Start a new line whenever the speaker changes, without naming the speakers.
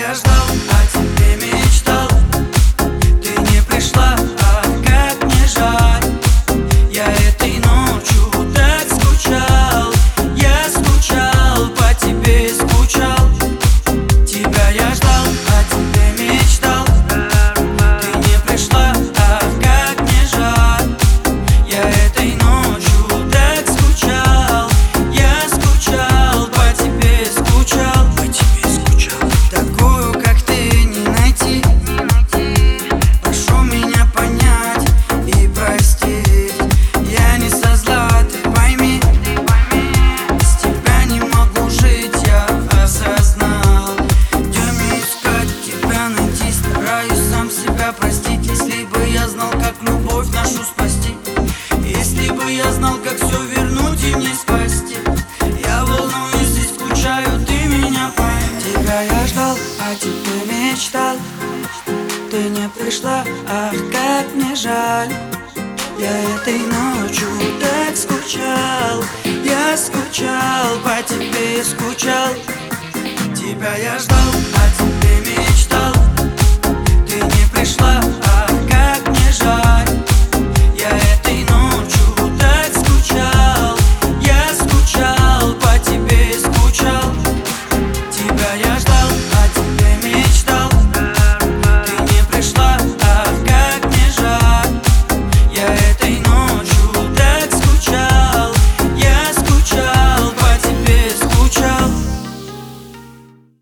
я ждал, о тебе мечтал. Ты не пришла, ах, как мне жаль. Я этой ночью так скучал. Я скучал, по тебе скучал. Тебя я ждал, о тебе мечтал. Ты не пришла, ах, как мне жаль. Я этой ночью так скучал. Я скучал, по тебе скучал. По тебе скучал. Такую, как ты, не найти. Прошу меня понять и простить. Я не со зла, ты пойми. Без тебя не могу жить, я осознал. Идем искать тебя, найти. Стараюсь сам себя простить. Если бы я знал, как любовь нашу спасти. Если бы я знал, как все вернуть и не спасти. Я волнуюсь и скучаю, ты меня пойми. Тебя я ждал, о тебе мечтал. Ты не пришла, ах, как мне жаль. Я этой ночью так скучал. Я скучал, по тебе скучал. Тебя я ждал,